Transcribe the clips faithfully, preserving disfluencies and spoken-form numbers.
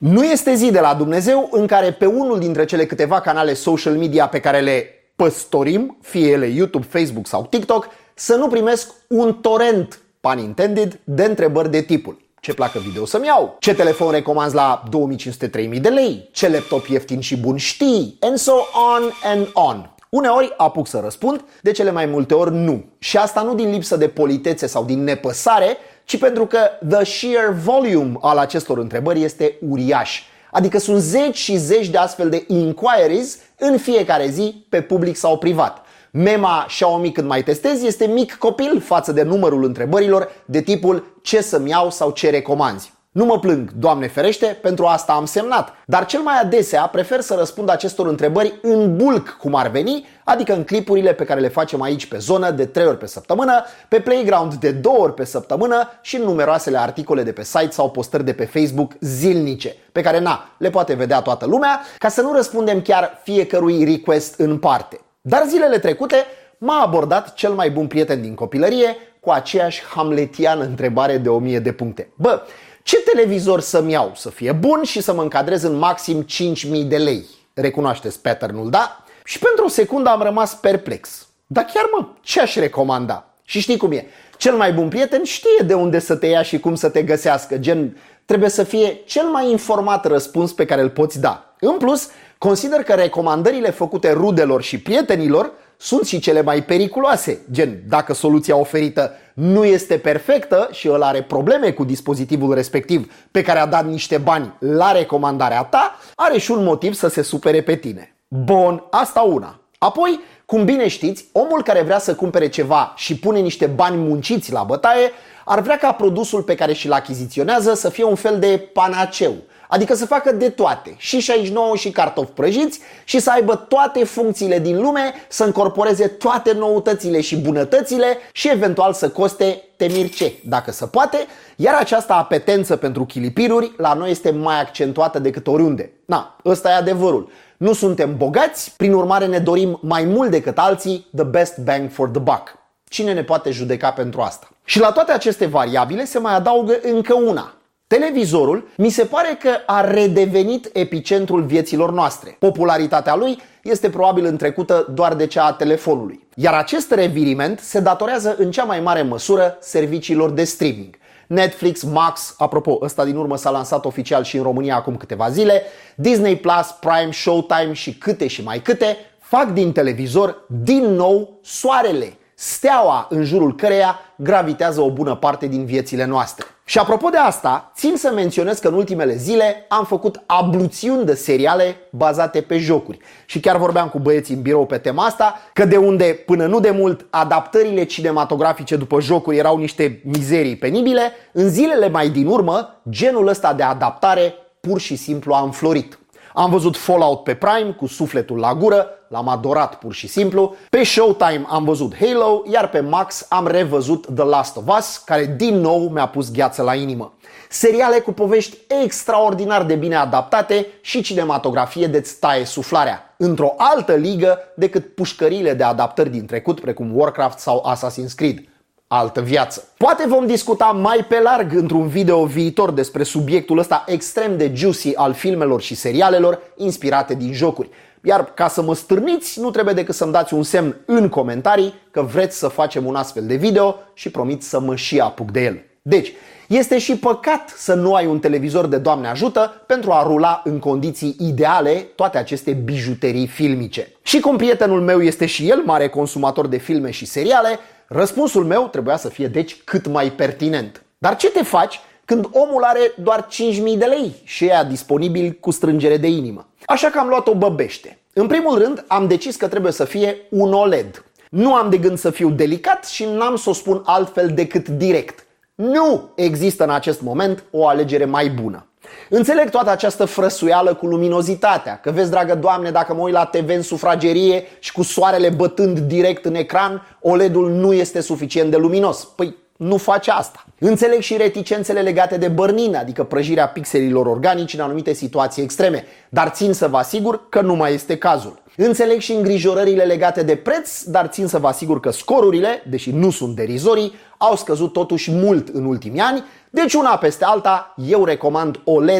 Nu este zi de la Dumnezeu în care pe unul dintre cele câteva canale social media pe care le păstorim, fie ele YouTube, Facebook sau TikTok, să nu primesc un torrent, pun intended, de întrebări de tipul: ce placă video să-mi iau? Ce telefon recomanzi la două mii cinci sute - trei mii de lei? Ce laptop ieftin și bun știi? And so on and on. Uneori apuc să răspund, de cele mai multe ori nu. Și asta nu din lipsă de politețe sau din nepăsare, ci pentru că the sheer volume al acestor întrebări este uriaș. Adică sunt zeci și zeci de astfel de inquiries în fiecare zi, pe public sau privat. Mema Xiaomi când mai testezi este mic copil față de numărul întrebărilor de tipul ce să-mi iau sau ce recomanzi. Nu mă plâng, Doamne ferește, pentru asta am semnat, dar cel mai adesea prefer să răspund acestor întrebări în bulk, cum ar veni, adică în clipurile pe care le facem aici pe zonă de trei ori pe săptămână, pe Playground de două ori pe săptămână și în numeroasele articole de pe site sau postări de pe Facebook zilnice, pe care na, le poate vedea toată lumea, ca să nu răspundem chiar fiecărui request în parte. Dar zilele trecute m-a abordat cel mai bun prieten din copilărie cu aceeași hamletiană întrebare de o mie de puncte. Bă, ce televizor să-mi iau să fie bun și să mă încadrez în maxim cinci mii de lei? Recunoașteți pattern-ul, da? Și pentru o secundă am rămas perplex. Dar chiar mă, ce aș recomanda? Și știi cum e? Cel mai bun prieten știe de unde să te ia și cum să te găsească. Gen, trebuie să fie cel mai informat răspuns pe care îl poți da. În plus, consider că recomandările făcute rudelor și prietenilor sunt și cele mai periculoase. Gen, dacă soluția oferită nu este perfectă și ăla are probleme cu dispozitivul respectiv pe care a dat niște bani la recomandarea ta, are și un motiv să se supere pe tine. Bun, asta una. Apoi, cum bine știți, omul care vrea să cumpere ceva și pune niște bani munciți la bătaie ar vrea ca produsul pe care și-l achiziționează să fie un fel de panaceu. Adică să facă de toate, și șaizeci și nouă și cartofi prăjiți, și să aibă toate funcțiile din lume, să încorporeze toate noutățile și bunătățile și eventual să coste temirce, dacă se poate, iar această apetență pentru chilipiruri la noi este mai accentuată decât oriunde. Na, ăsta e adevărul. Nu suntem bogați, prin urmare ne dorim mai mult decât alții the best bang for the buck. Cine ne poate judeca pentru asta? Și la toate aceste variabile se mai adaugă încă una. Televizorul mi se pare că a redevenit epicentrul vieților noastre. Popularitatea lui este probabil întrecută doar de cea a telefonului. Iar acest reviriment se datorează în cea mai mare măsură serviciilor de streaming. Netflix, Max, apropo, ăsta din urmă s-a lansat oficial și în România acum câteva zile, Disney Plus, Prime, Showtime și câte și mai câte, fac din televizor din nou soarele, steaua în jurul căreia gravitează o bună parte din viețile noastre. Și apropo de asta, țin să menționez că în ultimele zile am făcut abluțiuni de seriale bazate pe jocuri. Și chiar vorbeam cu băieții în birou pe tema asta, că de unde până nu de mult adaptările cinematografice după jocuri erau niște mizerii penibile, în zilele mai din urmă, genul ăsta de adaptare pur și simplu a înflorit. Am văzut Fallout pe Prime cu sufletul la gură, l-am adorat pur și simplu. Pe Showtime am văzut Halo, iar pe Max am revăzut The Last of Us, care din nou mi-a pus gheață la inimă. Seriale cu povești extraordinar de bine adaptate și cinematografie de-ți taie suflarea, într-o altă ligă decât pușcările de adaptări din trecut, precum Warcraft sau Assassin's Creed. Altă viață. Poate vom discuta mai pe larg într-un video viitor despre subiectul ăsta extrem de juicy al filmelor și serialelor inspirate din jocuri. Iar ca să mă stârniți, nu trebuie decât să-mi dați un semn în comentarii că vreți să facem un astfel de video și promit să mă și apuc de el. Deci, este și păcat să nu ai un televizor de Doamne ajută pentru a rula în condiții ideale toate aceste bijuterii filmice. Și cum prietenul meu este și el mare consumator de filme și seriale, răspunsul meu trebuia să fie deci cât mai pertinent. Dar ce te faci când omul are doar cinci mii de lei și ea disponibil cu strângere de inimă? Așa că am luat o băbește. În primul rând am decis că trebuie să fie un O L E D. Nu am de gând să fiu delicat și n-am să o spun altfel decât direct. Nu există în acest moment o alegere mai bună. Înțeleg toată această frăsuială cu luminozitatea, că vezi, dragă Doamne, dacă mă uit la T V în sufragerie și cu soarele bătând direct în ecran, O L E D-ul nu este suficient de luminos. Păi nu face asta. Înțeleg și reticențele legate de bărnină, adică prăjirea pixelilor organici în anumite situații extreme, dar țin să vă asigur că nu mai este cazul. Înțeleg și îngrijorările legate de preț, dar țin să vă asigur că scorurile, deși nu sunt derizorii, au scăzut totuși mult în ultimii ani, deci una peste alta eu recomand O L E D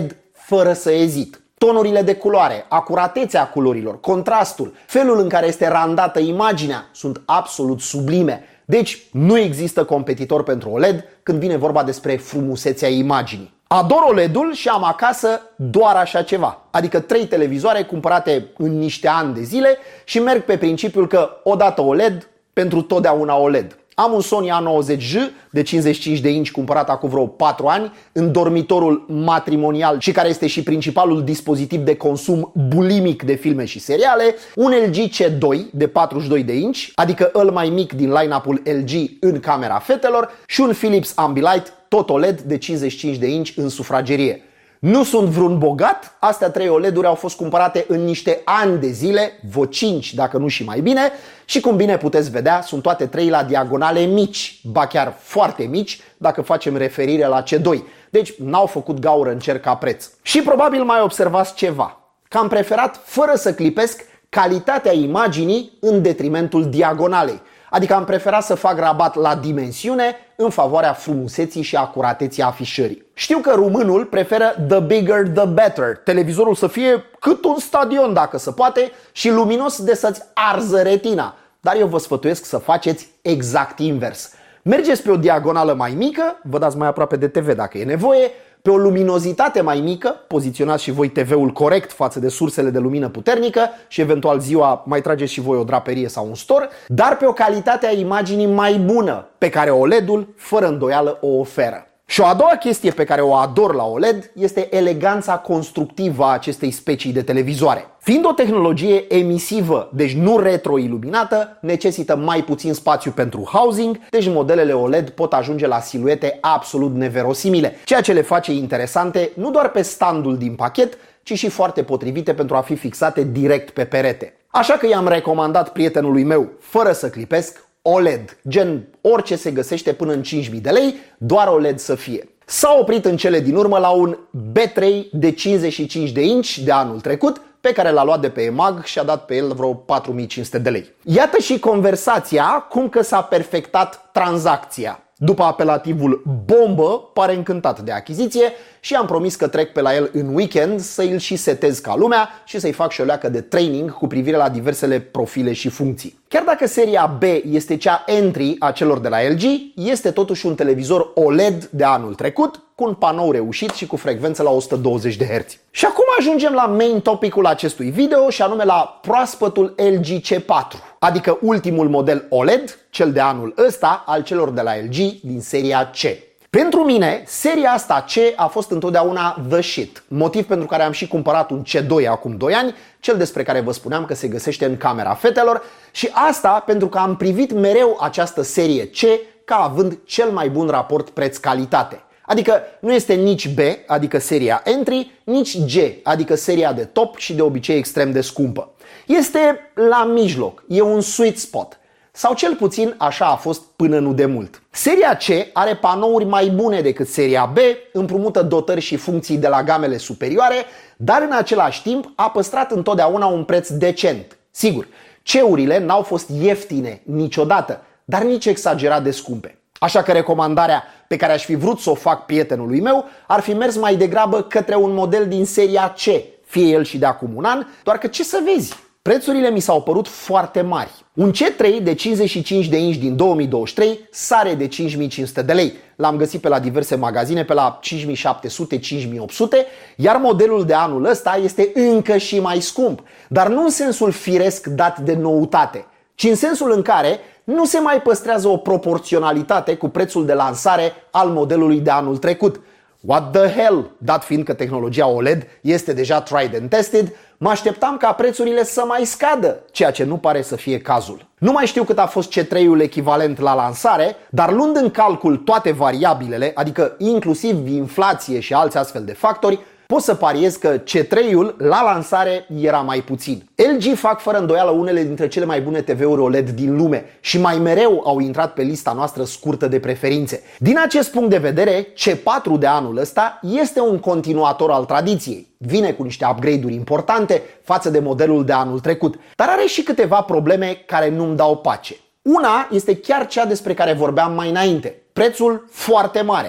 fără să ezit. Tonurile de culoare, acuratețea culorilor, contrastul, felul în care este randată imaginea sunt absolut sublime. Deci nu există competitor pentru O L E D când vine vorba despre frumusețea imaginii. Ador O L E D-ul și am acasă doar așa ceva, adică trei televizoare cumpărate în niște ani de zile și merg pe principiul că odată O L E D, pentru totdeauna O L E D. Am un Sony A nouăzeci J de cincizeci și cinci de inci cumpărat acum vreo patru ani în dormitorul matrimonial și care este și principalul dispozitiv de consum bulimic de filme și seriale, un L G C doi de patruzeci și doi de inci, adică îl mai mic din line-up-ul L G în camera fetelor, și un Philips Ambilight tot O L E D de cincizeci și cinci de inci în sufragerie. Nu sunt vreun bogat, astea trei O L E D-uri au fost cumpărate în niște ani de zile, vreo cinci dacă nu și mai bine, și cum bine puteți vedea, sunt toate trei la diagonale mici, ba chiar foarte mici, dacă facem referire la C doi. Deci n-au făcut gaură în cer ca preț. Și probabil mai observați ceva, că am preferat, fără să clipesc, calitatea imaginii în detrimentul diagonalei. Adică am preferat să fac rabat la dimensiune în favoarea frumuseții și acurateții afișării. Știu că românul preferă the bigger the better, televizorul să fie cât un stadion dacă se poate și luminos de să-ți arză retina. Dar eu vă sfătuiesc să faceți exact invers. Mergeți pe o diagonală mai mică, vă dați mai aproape de T V dacă e nevoie, pe o luminozitate mai mică, poziționați și voi T V-ul corect față de sursele de lumină puternică și eventual ziua mai trageți și voi o draperie sau un stor, dar pe o calitate a imaginii mai bună, pe care O L E D-ul fără îndoială o oferă. Și o a doua chestie pe care o ador la O L E D este eleganța constructivă a acestei specii de televizoare. Fiind o tehnologie emisivă, deci nu retroiluminată, necesită mai puțin spațiu pentru housing, deci modelele O L E D pot ajunge la siluete absolut neverosimile, ceea ce le face interesante nu doar pe standul din pachet, ci și foarte potrivite pentru a fi fixate direct pe perete. Așa că i-am recomandat prietenului meu, fără să clipesc, O L E D, gen orice se găsește până în cinci mii de lei, doar O L E D să fie. S-a oprit în cele din urmă la un B trei de cincizeci și cinci de inci de anul trecut, pe care l-a luat de pe E M A G și a dat pe el vreo patru mii cinci sute de lei. Iată și conversația cum că s-a perfectat tranzacția. După apelativul bombă, pare încântat de achiziție și am promis că trec pe la el în weekend să îl și setez ca lumea și să-i fac și o leacă de training cu privire la diversele profile și funcții. Chiar dacă seria B este cea entry a celor de la L G, este totuși un televizor O L E D de anul trecut, cu un panou reușit și cu frecvență la o sută douăzeci de herți. Și acum ajungem la main topicul acestui video și anume la proaspătul L G C patru, adică ultimul model O L E D, cel de anul ăsta, al celor de la L G din seria C. Pentru mine, seria asta C a fost întotdeauna the shit, motiv pentru care am și cumpărat un C doi acum doi ani, cel despre care vă spuneam că se găsește în camera fetelor, și asta pentru că am privit mereu această serie C ca având cel mai bun raport preț-calitate. Adică nu este nici B, adică seria entry, nici G, adică seria de top și de obicei extrem de scumpă. Este la mijloc, e un sweet spot. Sau cel puțin așa a fost până nu de mult. Seria C are panouri mai bune decât seria B, împrumută dotări și funcții de la gamele superioare, dar în același timp a păstrat întotdeauna un preț decent. Sigur, C-urile n-au fost ieftine niciodată, dar nici exagerat de scumpe. Așa că recomandarea pe care aș fi vrut să o fac prietenului meu ar fi mers mai degrabă către un model din seria C, fie el și de acum un an, doar că ce să vezi, prețurile mi s-au părut foarte mari. Un C trei de cincizeci și cinci de inci din două mii douăzeci și trei sare de cinci mii cinci sute de lei. L-am găsit pe la diverse magazine pe la cinci mii șapte sute - cinci mii opt sute, iar modelul de anul ăsta este încă și mai scump, dar nu în sensul firesc dat de noutate, ci în sensul în care nu se mai păstrează o proporționalitate cu prețul de lansare al modelului de anul trecut. What the hell? Dat fiind că tehnologia O L E D este deja tried and tested, mă așteptam ca prețurile să mai scadă, ceea ce nu pare să fie cazul. Nu mai știu cât a fost C trei-ul echivalent la lansare, dar luând în calcul toate variabilele, adică inclusiv inflație și alți astfel de factori, pot să pariez că C trei-ul la lansare era mai puțin. L G fac fără îndoială unele dintre cele mai bune T V-uri O L E D din lume și mai mereu au intrat pe lista noastră scurtă de preferințe. Din acest punct de vedere, C patru de anul ăsta este un continuator al tradiției. Vine cu niște upgrade-uri importante față de modelul de anul trecut, dar are și câteva probleme care nu-mi dau pace. Una este chiar cea despre care vorbeam mai înainte, prețul foarte mare.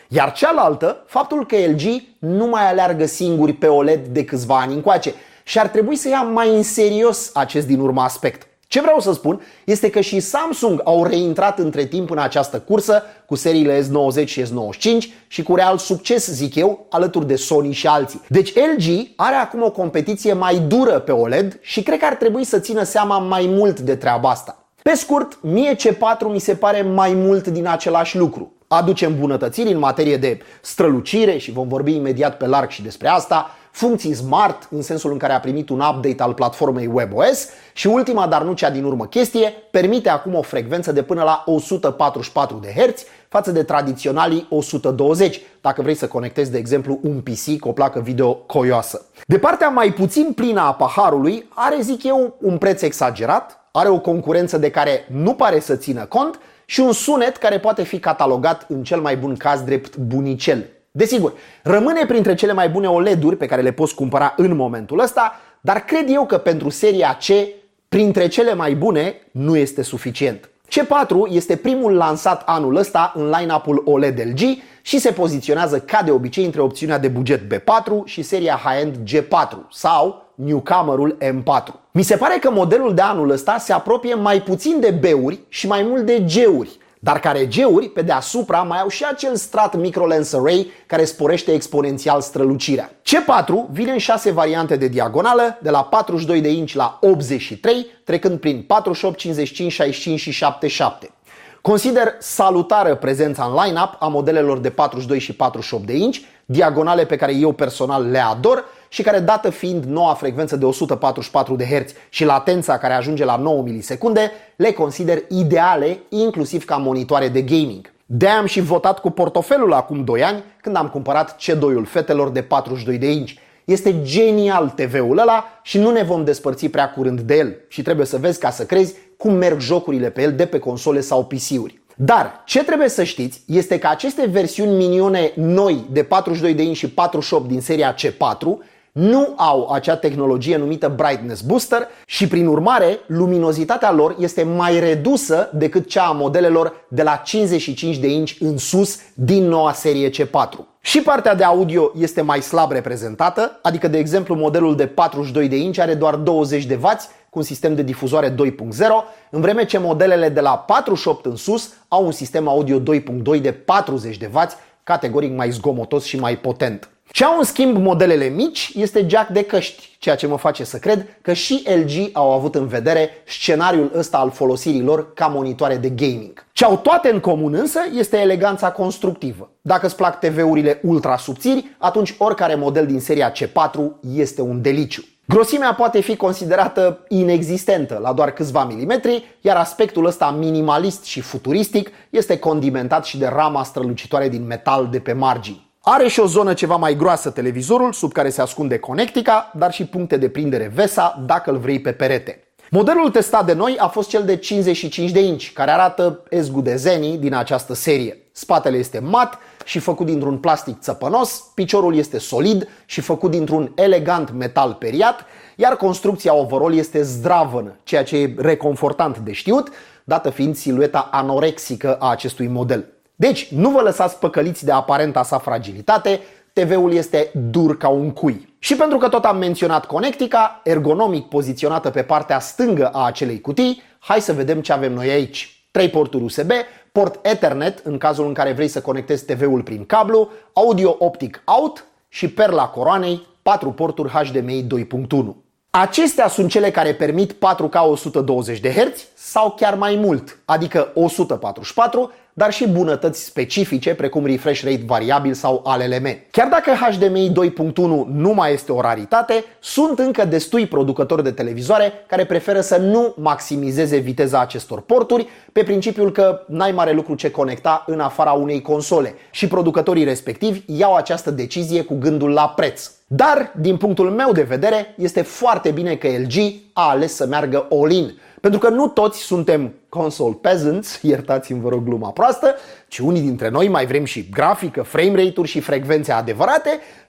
Iar cealaltă, faptul că L G nu mai aleargă singuri pe O L E D de câțiva ani încoace și ar trebui să ia mai în serios acest din urmă aspect. Ce vreau să spun este că și Samsung au reintrat între timp în această cursă cu seriile S nouăzeci și S nouăzeci și cinci și cu real succes, zic eu, alături de Sony și alții. Deci L G are acum o competiție mai dură pe O L E D și cred că ar trebui să țină seama mai mult de treaba asta. Pe scurt, mie C patru mi se pare mai mult din același lucru. Aduce îmbunătățiri în materie de strălucire și vom vorbi imediat pe larg și despre asta, funcții smart în sensul în care a primit un update al platformei WebOS și ultima, dar nu cea din urmă chestie, permite acum o frecvență de până la o sută patruzeci și patru de herți față de tradiționalii o sută douăzeci, dacă vrei să conectezi, de exemplu, un P C cu o placă video coioasă. De partea mai puțin plină a paharului, are, zic eu, un preț exagerat, are o concurență de care nu pare să țină cont și un sunet care poate fi catalogat în cel mai bun caz drept bunicel. Desigur, rămâne printre cele mai bune O L E D-uri pe care le poți cumpăra în momentul ăsta, dar cred eu că pentru seria C, printre cele mai bune, nu este suficient. C patru este primul lansat anul ăsta în line-up-ul O L E D L G și se poziționează ca de obicei între opțiunea de buget B patru și seria high-end G patru sau newcomerul M patru. Mi se pare că modelul de anul ăsta se apropie mai puțin de B-uri și mai mult de G-uri, dar care G-uri pe deasupra mai au și acel strat micro lens array care sporește exponențial strălucirea. C patru vine în șase variante de diagonală, de la patruzeci și doi de inci la optzeci și trei, trecând prin patruzeci și opt, cincizeci și cinci, șaizeci și cinci și șaptezeci și șapte. Consider salutară prezența în line-up a modelelor de patruzeci și doi și patruzeci și opt de inci, diagonale pe care eu personal le ador și care, dată fiind noua frecvență de o sută patruzeci și patru de herți și latența care ajunge la nouă milisecunde, le consider ideale inclusiv ca monitoare de gaming. De-aia am și votat cu portofelul acum doi ani când am cumpărat C doi-ul fetelor de patruzeci și doi de inci. Este genial T V-ul ăla și nu ne vom despărți prea curând de el și trebuie să vezi ca să crezi cum merg jocurile pe el de pe console sau P C-uri. Dar ce trebuie să știți este că aceste versiuni minione noi de patruzeci și doi de inci și patruzeci și opt din seria C patru nu au acea tehnologie numită Brightness Booster și prin urmare luminozitatea lor este mai redusă decât cea a modelelor de la cincizeci și cinci de inci în sus din noua serie C patru. Și partea de audio este mai slab reprezentată, adică de exemplu modelul de patruzeci și doi de inci are doar douăzeci de wați cu un sistem de difuzoare doi punct zero, în vreme ce modelele de la patruzeci și opt în sus au un sistem audio doi punct doi de patruzeci de wați, categoric mai zgomotos și mai potent. Ce au în schimb modelele mici este jack de căști, ceea ce mă face să cred că și L G au avut în vedere scenariul ăsta al folosirii lor ca monitoare de gaming. Ce au toate în comun însă este eleganța constructivă. Dacă îți plac T V-urile ultra subțiri, atunci oricare model din seria C patru este un deliciu. Grosimea poate fi considerată inexistentă la doar câțiva milimetri, iar aspectul ăsta minimalist și futuristic este condimentat și de rama strălucitoare din metal de pe margini. Are și o zonă ceva mai groasă televizorul, sub care se ascunde conectica, dar și puncte de prindere V E S A dacă îl vrei pe perete. Modelul testat de noi a fost cel de cincizeci și cinci de inci, care arată ezgudezenii din această serie. Spatele este mat și făcut dintr-un plastic țăpănos, piciorul este solid și făcut dintr-un elegant metal periat, iar construcția overall este zdravănă, ceea ce e reconfortant de știut, dată fiind silueta anorexică a acestui model. Deci, nu vă lăsați păcăliți de aparenta sa fragilitate, T V-ul este dur ca un cui. Și pentru că tot am menționat conectica, ergonomic poziționată pe partea stângă a acelei cutii, hai să vedem ce avem noi aici. trei porturi U S B, port Ethernet în cazul în care vrei să conectezi T V-ul prin cablu, audio optic out și perla coroanei, patru porturi H D M I doi punct unu. Acestea sunt cele care permit patru K o sută douăzeci de herți sau chiar mai mult, adică o sută patruzeci și patru, dar și bunătăți specifice precum refresh rate variabil sau A L L M. Chiar dacă H D M I doi punct unu nu mai este o raritate, sunt încă destui producători de televizoare care preferă să nu maximizeze viteza acestor porturi pe principiul că n-ai mare lucru ce conecta în afara unei console și producătorii respectivi iau această decizie cu gândul la preț. Dar, din punctul meu de vedere, este foarte bine că L G a ales să meargă all-in, pentru că nu toți suntem console peasants, iertați-mi vă rog gluma proastă, ci unii dintre noi mai vrem și grafică, frame rate-uri și frecvențe adevărate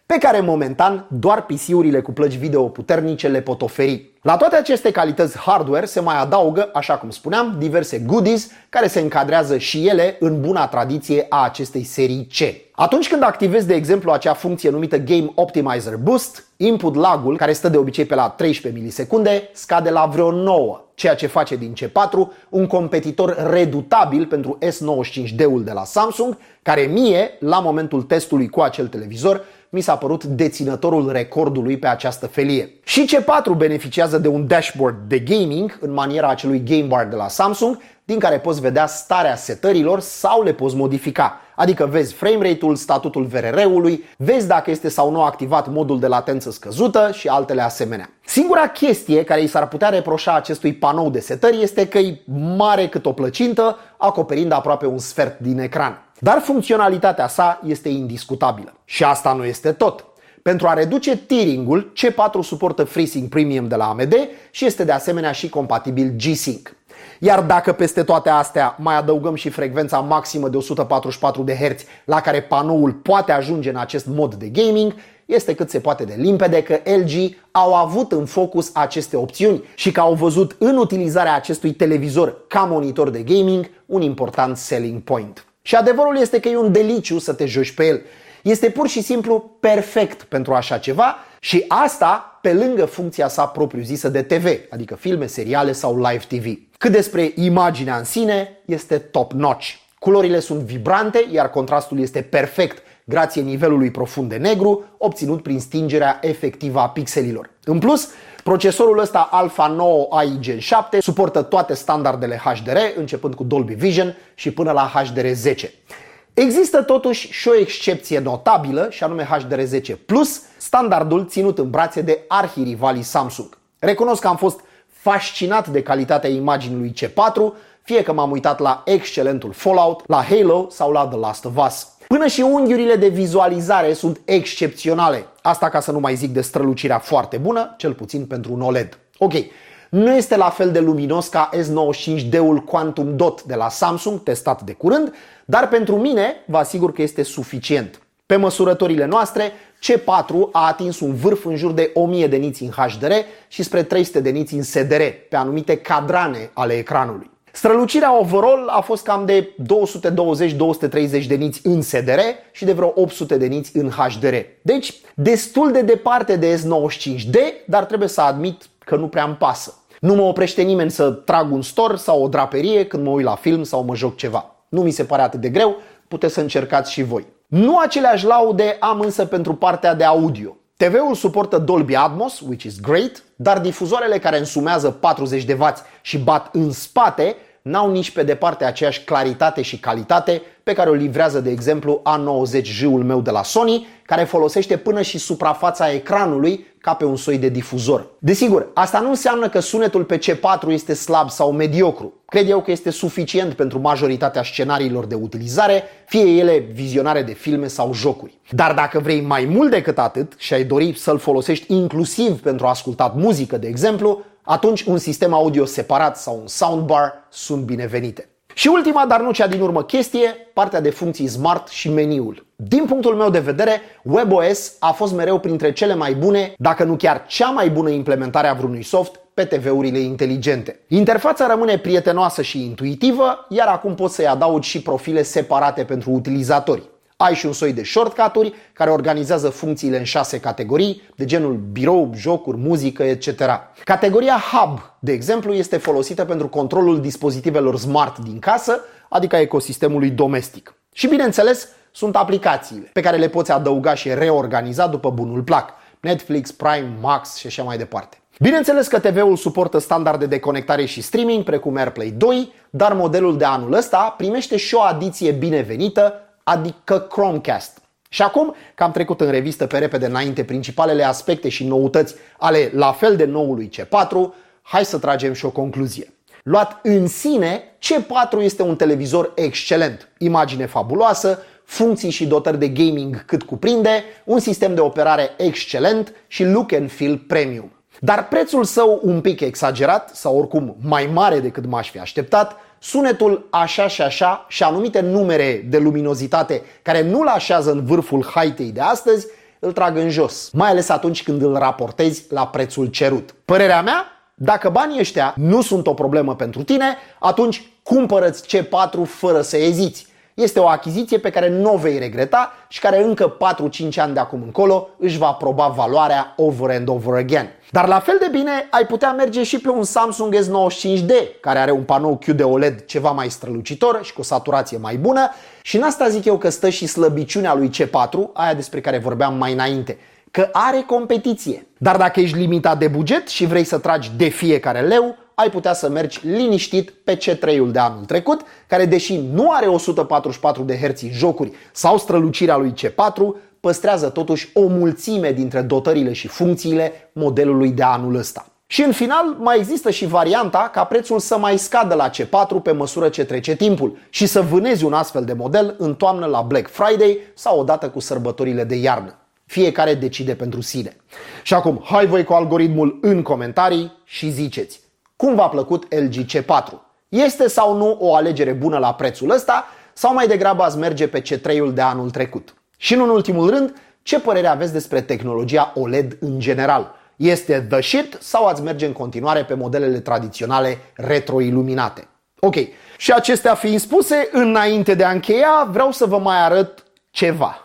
pe care momentan doar P C-urile cu plăci video puternice le pot oferi. La toate aceste calități hardware se mai adaugă, așa cum spuneam, diverse goodies care se încadrează și ele în buna tradiție a acestei serii C. Atunci când activezi, de exemplu, acea funcție numită Game Optimizer Boost, input lag-ul, care stă de obicei pe la treisprezece milisecunde, scade la vreo nouă, ceea ce face din C patru un competitor redutabil pentru S nouăzeci și cinci D-ul de la Samsung, care mie, la momentul testului cu acel televizor, mi s-a părut deținătorul recordului pe această felie. Și C patru beneficiază de un dashboard de gaming în maniera acelui Game Bar de la Samsung, din care poți vedea starea setărilor sau le poți modifica. Adică vezi frame rate-ul, statutul V R R-ului, vezi dacă este sau nu activat modul de latență scăzută și altele asemenea. Singura chestie care i s-ar putea reproșa acestui panou de setări este că e mare cât o plăcintă, acoperind aproape un sfert din ecran. Dar funcționalitatea sa este indiscutabilă. Și asta nu este tot. Pentru a reduce tearing-ul, C patru suportă FreeSync Premium de la A M D și este de asemenea și compatibil G-Sync. Iar dacă peste toate astea mai adăugăm și frecvența maximă de o sută patruzeci și patru de herți la care panoul poate ajunge în acest mod de gaming, este cât se poate de limpede că L G au avut în focus aceste opțiuni și că au văzut în utilizarea acestui televizor ca monitor de gaming un important selling point. Și adevărul este că e un deliciu să te joci pe el. Este pur și simplu perfect pentru așa ceva și asta pe lângă funcția sa propriu-zisă de T V, adică filme, seriale sau live T V. Cât despre imaginea în sine, este top-notch. Culorile sunt vibrante, iar contrastul este perfect grație nivelului profund de negru, obținut prin stingerea efectivă a pixelilor. În plus, procesorul ăsta Alpha nouă A I Gen șapte suportă toate standardele H D R, începând cu Dolby Vision și până la H D R zece. Există totuși și o excepție notabilă, și anume H D R zece plus, standardul ținut în brațe de arhirivalii Samsung. Recunosc că am fost fascinat de calitatea imaginii lui C patru, fie că m-am uitat la excelentul Fallout, la Halo sau la The Last of Us. Până și unghiurile de vizualizare sunt excepționale. Asta ca să nu mai zic de strălucirea foarte bună, cel puțin pentru un O L E D. Ok, nu este la fel de luminos ca S nouăzeci și cinci D-ul Quantum Dot de la Samsung, testat de curând, dar pentru mine vă asigur că este suficient. Pe măsurătorile noastre, C patru a atins un vârf în jur de o mie de niți în H D R și spre trei sute de niți în S D R, pe anumite cadrane ale ecranului. Strălucirea overall a fost cam de două sute douăzeci - două sute treizeci de niți în S D R și de vreo opt sute de niți în H D R. Deci, destul de departe de S nouăzeci și cinci D, dar trebuie să admit că nu prea îmi pasă. Nu mă oprește nimeni să trag un store sau o draperie când mă uit la film sau mă joc ceva. Nu mi se pare atât de greu, puteți să încercați și voi. Nu aceleași laude am însă pentru partea de audio. T V-ul suportă Dolby Atmos, which is great, dar difuzoarele care însumează patruzeci de wați și bat în spate n-au nici pe departe aceeași claritate și calitate pe care o livrează, de exemplu, A nouăzeci J-ul meu de la Sony, care folosește până și suprafața ecranului ca pe un soi de difuzor. Desigur, asta nu înseamnă că sunetul pe C patru este slab sau mediocru. Cred eu că este suficient pentru majoritatea scenariilor de utilizare, fie ele vizionare de filme sau jocuri. Dar dacă vrei mai mult decât atât și ai dori să-l folosești inclusiv pentru a asculta muzică, de exemplu, atunci un sistem audio separat sau un soundbar sunt binevenite. Și ultima, dar nu cea din urmă chestie, partea de funcții smart și meniul. Din punctul meu de vedere, WebOS a fost mereu printre cele mai bune, dacă nu chiar cea mai bună implementare a vreunui soft pe T V-urile inteligente. Interfața rămâne prietenoasă și intuitivă, iar acum poți să-i adaugi și profile separate pentru utilizatori. Ai și un soi de shortcut-uri care organizează funcțiile în șase categorii, de genul birou, jocuri, muzică, et cetera. Categoria Hub, de exemplu, este folosită pentru controlul dispozitivelor smart din casă, adică a ecosistemului domestic. Și bineînțeles, sunt aplicațiile pe care le poți adăuga și reorganiza după bunul plac. Netflix, Prime, Max și așa mai departe. Bineînțeles că T V-ul suportă standarde de conectare și streaming, precum AirPlay doi, dar modelul de anul ăsta primește și o adiție binevenită, adică Chromecast. Și acum că am trecut în revistă pe repede înainte principalele aspecte și noutăți ale la fel de noului C patru, hai să tragem și o concluzie. Luat în sine, C patru este un televizor excelent, imagine fabuloasă, funcții și dotări de gaming cât cuprinde, un sistem de operare excelent și look and feel premium. Dar prețul său un pic exagerat sau oricum mai mare decât m-aș fi așteptat, sunetul așa și așa și anumite numere de luminozitate care nu-l așează în vârful haitei de astăzi îl trag în jos, mai ales atunci când îl raportezi la prețul cerut. Părerea mea? Dacă banii ăștia nu sunt o problemă pentru tine, atunci cumpără-ți C patru fără să eziți. Este o achiziție pe care nu o vei regreta și care încă patru cinci ani de acum încolo își va proba valoarea over and over again. Dar la fel de bine ai putea merge și pe un Samsung S nouăzeci și cinci D, care are un panou Q D O L E D ceva mai strălucitor și cu o saturație mai bună, și în asta zic eu că stă și slăbiciunea lui C patru, aia despre care vorbeam mai înainte, că are competiție. Dar dacă ești limitat de buget și vrei să tragi de fiecare leu, ai putea să mergi liniștit pe C trei-ul de anul trecut, care deși nu are o sută patruzeci și patru de herți jocuri sau strălucirea lui C patru, păstrează totuși o mulțime dintre dotările și funcțiile modelului de anul ăsta. Și în final mai există și varianta ca prețul să mai scadă la C patru pe măsură ce trece timpul și să vânezi un astfel de model în toamnă la Black Friday sau odată cu sărbătorile de iarnă. Fiecare decide pentru sine. Și acum, hai voi cu algoritmul în comentarii și ziceți, cum v-a plăcut L G C patru? Este sau nu o alegere bună la prețul ăsta sau mai degrabă ați merge pe C trei-ul de anul trecut? Și în ultimul rând, ce părere aveți despre tehnologia O L E D în general? Este the shit sau ați merge în continuare pe modelele tradiționale retro-iluminate? Ok, și acestea fiind spuse, înainte de a încheia, vreau să vă mai arăt ceva.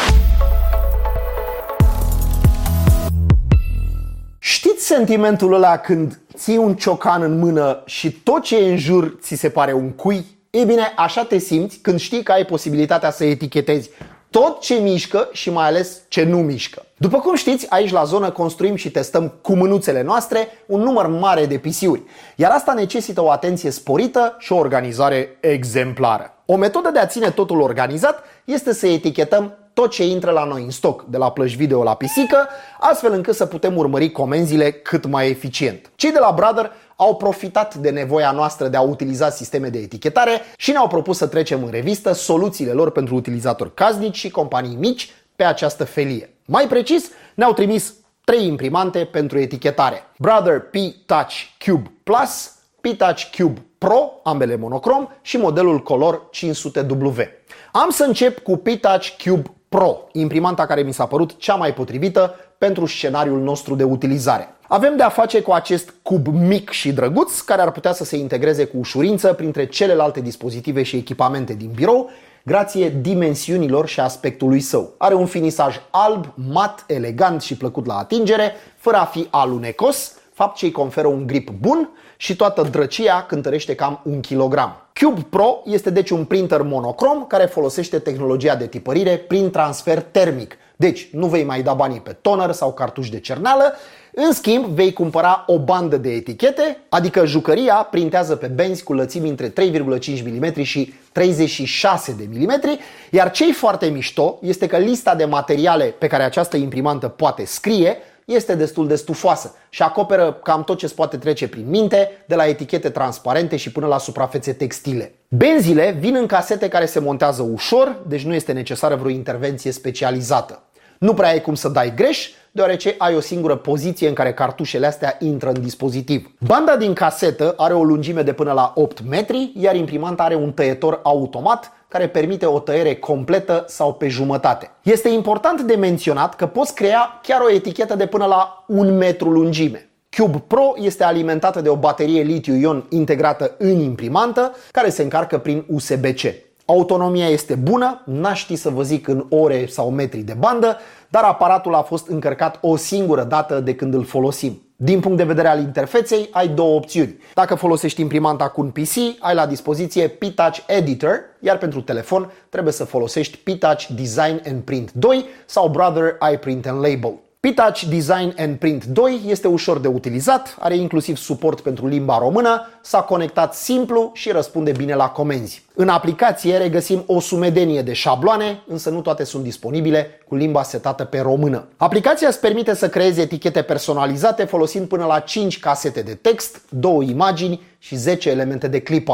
Știți sentimentul ăla când ții un ciocan în mână și tot ce e în jur ți se pare un cui? Ei bine, așa te simți când știi că ai posibilitatea să etichetezi tot ce mișcă și mai ales ce nu mișcă. După cum știți, aici la zonă construim și testăm cu mânuțele noastre un număr mare de P C-uri, iar asta necesită o atenție sporită și o organizare exemplară. O metodă de a ține totul organizat este să etichetăm tot ce intră la noi în stoc, de la plăci video la pisică, astfel încât să putem urmări comenzile cât mai eficient. Cei de la Brother au profitat de nevoia noastră de a utiliza sisteme de etichetare și ne-au propus să trecem în revistă soluțiile lor pentru utilizatori casnici și companii mici pe această felie. Mai precis, ne-au trimis trei imprimante pentru etichetare: Brother P-Touch Cube Plus, P-Touch Cube Pro, ambele monocrom, și modelul Color cinci sute W. Am să încep cu P-Touch Cube Pro, imprimanta care mi s-a părut cea mai potrivită pentru scenariul nostru de utilizare. Avem de a face cu acest cub mic și drăguț, care ar putea să se integreze cu ușurință printre celelalte dispozitive și echipamente din birou, grație dimensiunilor și aspectului său. Are un finisaj alb, mat, elegant și plăcut la atingere, fără a fi alunecos, fapt ce îi conferă un grip bun, și toată drăcia cântărește cam un kilogram. Cube Pro este deci un printer monocrom care folosește tehnologia de tipărire prin transfer termic. Deci nu vei mai da banii pe toner sau cartuși de cerneală, în schimb vei cumpăra o bandă de etichete, adică jucăria printează pe benzi cu lățimi între trei virgulă cinci milimetri și treizeci și șase de milimetri, iar ce-i foarte mișto este că lista de materiale pe care această imprimantă poate scrie este destul de stufoasă și acoperă cam tot ce îți poate trece prin minte, de la etichete transparente și până la suprafețe textile. Benzile vin în casete care se montează ușor, deci nu este necesară vreo intervenție specializată. Nu prea ai cum să dai greș, deoarece ai o singură poziție în care cartușele astea intră în dispozitiv. Banda din casetă are o lungime de până la opt metri, iar imprimanta are un tăietor automat care permite o tăiere completă sau pe jumătate. Este important de menționat că poți crea chiar o etichetă de până la un metru lungime. Cube Pro este alimentată de o baterie litiu-ion integrată în imprimantă, care se încarcă prin U S B C. Autonomia este bună, n-aș ști să vă zic în ore sau metri de bandă, dar aparatul a fost încărcat o singură dată de când îl folosim. Din punct de vedere al interfeței, ai două opțiuni. Dacă folosești imprimanta cu un P C, ai la dispoziție P-Touch Editor, iar pentru telefon trebuie să folosești P-Touch Design and Print doi sau Brother iPrint and Label. P-Touch Design and Print doi este ușor de utilizat, are inclusiv suport pentru limba română, s-a conectat simplu și răspunde bine la comenzi. În aplicație regăsim o sumedenie de șabloane, însă nu toate sunt disponibile cu limba setată pe română. Aplicația îți permite să creezi etichete personalizate folosind până la cinci casete de text, două imagini și zece elemente de clip art.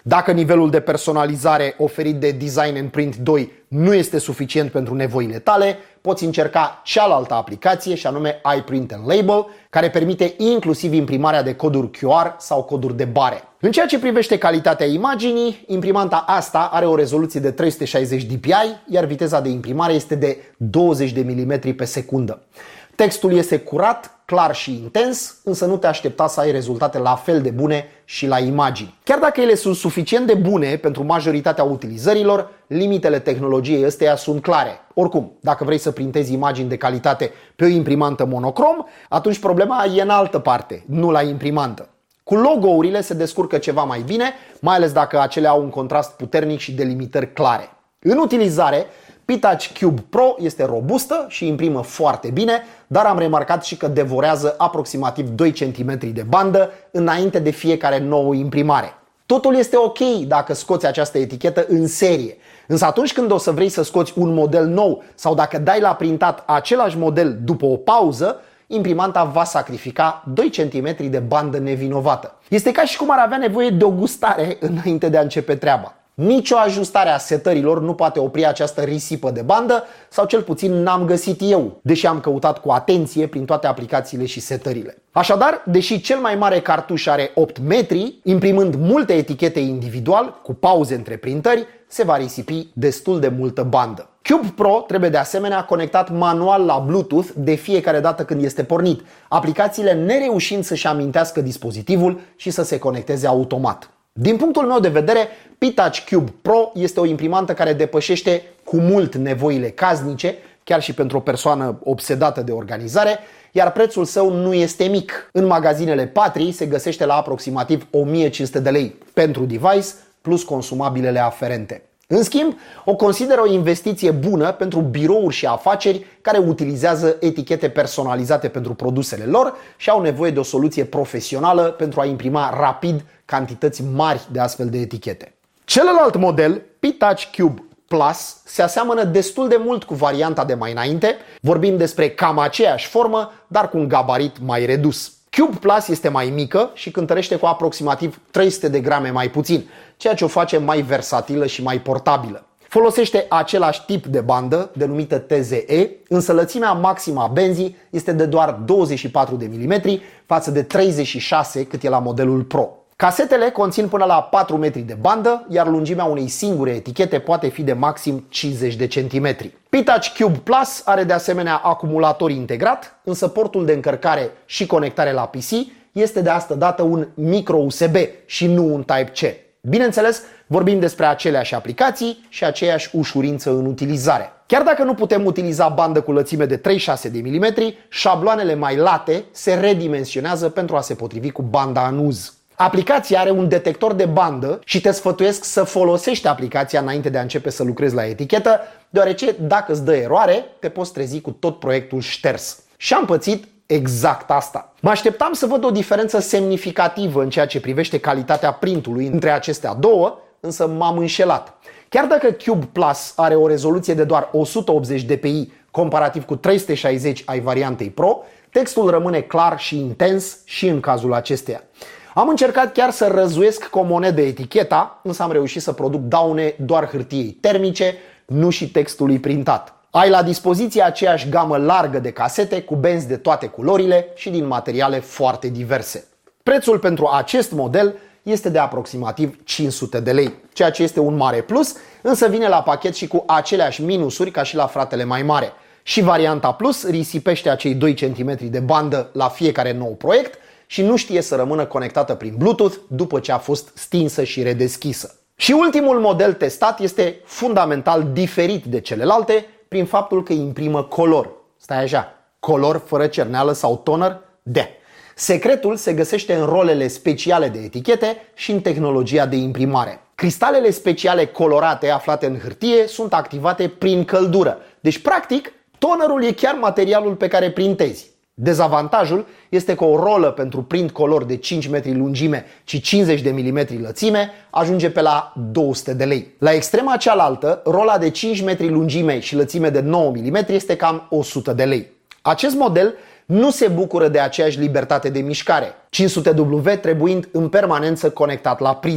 Dacă nivelul de personalizare oferit de Design and Print doi nu este suficient pentru nevoile tale, poți încerca cealaltă aplicație și anume iPrint and Label, care permite inclusiv imprimarea de coduri Q R sau coduri de bare. În ceea ce privește calitatea imaginii, imprimanta asta are o rezoluție de trei sute șaizeci de dpi, iar viteza de imprimare este de douăzeci de milimetri pe secundă. Textul este curat, clar și intens, însă nu te aștepta să ai rezultate la fel de bune și la imagini. Chiar dacă ele sunt suficient de bune pentru majoritatea utilizărilor, limitele tehnologiei ăsteia sunt clare. Oricum, dacă vrei să printezi imagini de calitate pe o imprimantă monocrom, atunci problema e în altă parte, nu la imprimantă. Cu logourile se descurcă ceva mai bine, mai ales dacă acelea au un contrast puternic și delimitări clare. În utilizare, P-Touch Cube Pro este robustă și imprimă foarte bine, dar am remarcat și că devorează aproximativ doi centimetri de bandă înainte de fiecare nouă imprimare. Totul este ok dacă scoți această etichetă în serie, însă atunci când o să vrei să scoți un model nou sau dacă dai la printat același model după o pauză, imprimanta va sacrifica doi centimetri de bandă nevinovată. Este ca și cum ar avea nevoie de o gustare înainte de a începe treaba. Nicio ajustare a setărilor nu poate opri această risipă de bandă, sau cel puțin n-am găsit eu, deși am căutat cu atenție prin toate aplicațiile și setările. Așadar, deși cel mai mare cartuș are opt metri, imprimând multe etichete individual, cu pauze între printări, se va risipi destul de multă bandă. Cube Pro trebuie de asemenea conectat manual la Bluetooth de fiecare dată când este pornit, aplicațiile nereușind să-și amintească dispozitivul și să se conecteze automat. Din punctul meu de vedere, P-Touch Cube Pro este o imprimantă care depășește cu mult nevoile casnice, chiar și pentru o persoană obsedată de organizare, iar prețul său nu este mic. În magazinele Patrii se găsește la aproximativ o mie cinci sute de lei pentru device plus consumabilele aferente. În schimb, o consider o investiție bună pentru birouri și afaceri care utilizează etichete personalizate pentru produsele lor și au nevoie de o soluție profesională pentru a imprima rapid cantități mari de astfel de etichete. Celălalt model, P-Touch Cube Plus, se aseamănă destul de mult cu varianta de mai înainte. Vorbim despre cam aceeași formă, dar cu un gabarit mai redus. Cube Plus este mai mică și cântărește cu aproximativ trei sute de grame mai puțin, ceea ce o face mai versatilă și mai portabilă. Folosește același tip de bandă, denumită T Z E, însă lățimea maximă a benzii este de doar douăzeci și patru de milimetri față de treizeci și șase cât e la modelul Pro. Casetele conțin până la patru metri de bandă, iar lungimea unei singure etichete poate fi de maxim cincizeci de centimetri. P-Touch Cube Plus are de asemenea acumulator integrat, însă portul de încărcare și conectare la P C este de asta dată un micro U S B și nu un Type-C. Bineînțeles, vorbim despre aceleași aplicații și aceeași ușurință în utilizare. Chiar dacă nu putem utiliza bandă cu lățime de treizeci și șase de milimetri, șabloanele mai late se redimensionează pentru a se potrivi cu banda în uz. Aplicația are un detector de bandă și te sfătuiesc să folosești aplicația înainte de a începe să lucrezi la etichetă, deoarece dacă îți dă eroare, te poți trezi cu tot proiectul șters. Și am pățit exact asta. Mă așteptam să văd o diferență semnificativă în ceea ce privește calitatea printului între acestea două, însă m-am înșelat. Chiar dacă Cube Plus are o rezoluție de doar o sută optzeci de dpi comparativ cu trei sute șaizeci ai variantei Pro, textul rămâne clar și intens și în cazul acesteia. Am încercat chiar să răzuiesc cu o monedă eticheta, însă am reușit să produc daune doar hârtiei termice, nu și textului printat. Ai la dispoziție aceeași gamă largă de casete cu benzi de toate culorile și din materiale foarte diverse. Prețul pentru acest model este de aproximativ cinci sute de lei, ceea ce este un mare plus, însă vine la pachet și cu aceleași minusuri ca și la fratele mai mare. Și varianta Plus risipește acei doi centimetri de bandă la fiecare nou proiect și nu știe să rămână conectată prin Bluetooth după ce a fost stinsă și redeschisă. Și ultimul model testat este fundamental diferit de celelalte prin faptul că imprimă color. Stai așa, color fără cerneală sau toner? De. Secretul se găsește în rolele speciale de etichete și în tehnologia de imprimare. Cristalele speciale colorate aflate în hârtie sunt activate prin căldură. Deci, practic, tonerul e chiar materialul pe care printezi. Dezavantajul este că o rolă pentru print color de cinci metri lungime și cincizeci de milimetri lățime ajunge pe la două sute de lei. La extrema cealaltă, rola de cinci metri lungime și lățime de nouă milimetri este cam o sută de lei. Acest model nu se bucură de aceeași libertate de mișcare, cinci sute W trebuind în permanență conectat la priză.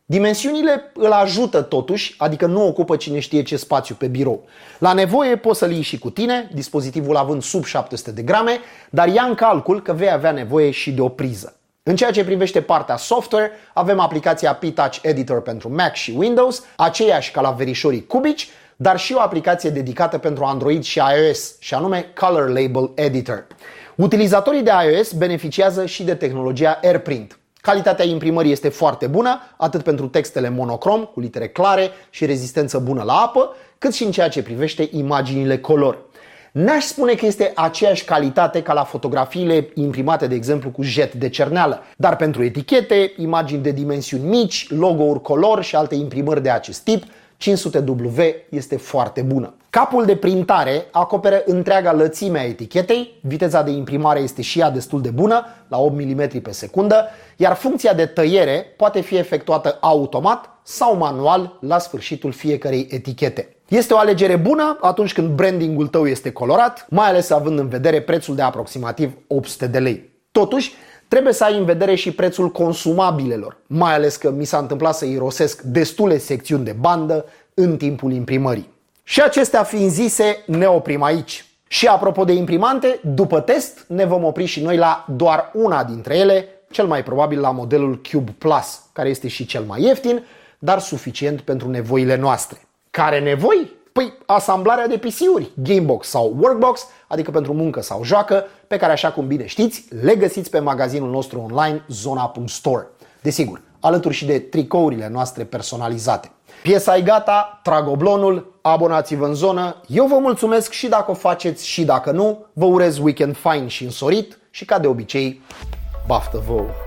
Dimensiunile îl ajută totuși, adică nu ocupă cine știe ce spațiu pe birou. La nevoie poți să-l iei și cu tine, dispozitivul având sub șapte sute de grame, dar ia în calcul că vei avea nevoie și de o priză. În ceea ce privește partea software, avem aplicația P-Touch Editor pentru Mac și Windows, aceeași ca la verișorii cubici, dar și o aplicație dedicată pentru Android și iOS, și anume Color Label Editor. Utilizatorii de iOS beneficiază și de tehnologia AirPrint. Calitatea imprimării este foarte bună, atât pentru textele monocrom, cu litere clare și rezistență bună la apă, cât și în ceea ce privește imaginile color. N-aș spune că este aceeași calitate ca la fotografiile imprimate, de exemplu, cu jet de cerneală, dar pentru etichete, imagini de dimensiuni mici, logo-uri color și alte imprimări de acest tip, cinci sute W este foarte bună. Capul de printare acoperă întreaga lățime a etichetei, viteza de imprimare este și ea destul de bună, la opt milimetri pe secundă, iar funcția de tăiere poate fi efectuată automat sau manual la sfârșitul fiecărei etichete. Este o alegere bună atunci când brandingul tău este colorat, mai ales având în vedere prețul de aproximativ opt sute de lei. Totuși, trebuie să ai în vedere și prețul consumabilelor, mai ales că mi s-a întâmplat să irosesc destule secțiuni de bandă în timpul imprimării. Și acestea fiind zise, ne oprim aici. Și apropo de imprimante, după test ne vom opri și noi la doar una dintre ele, cel mai probabil la modelul Cube Plus, care este și cel mai ieftin, dar suficient pentru nevoile noastre. Care nevoi? Păi asamblarea de P C-uri, Gamebox sau Workbox, adică pentru muncă sau joacă, pe care, așa cum bine știți, le găsiți pe magazinul nostru online zona punct store. Desigur, alături și de tricourile noastre personalizate. Piesa e gata, trag oblonul, abonați-vă în zonă, eu vă mulțumesc și dacă o faceți și dacă nu, vă urez weekend fain și însorit și ca de obicei, baftă vouă!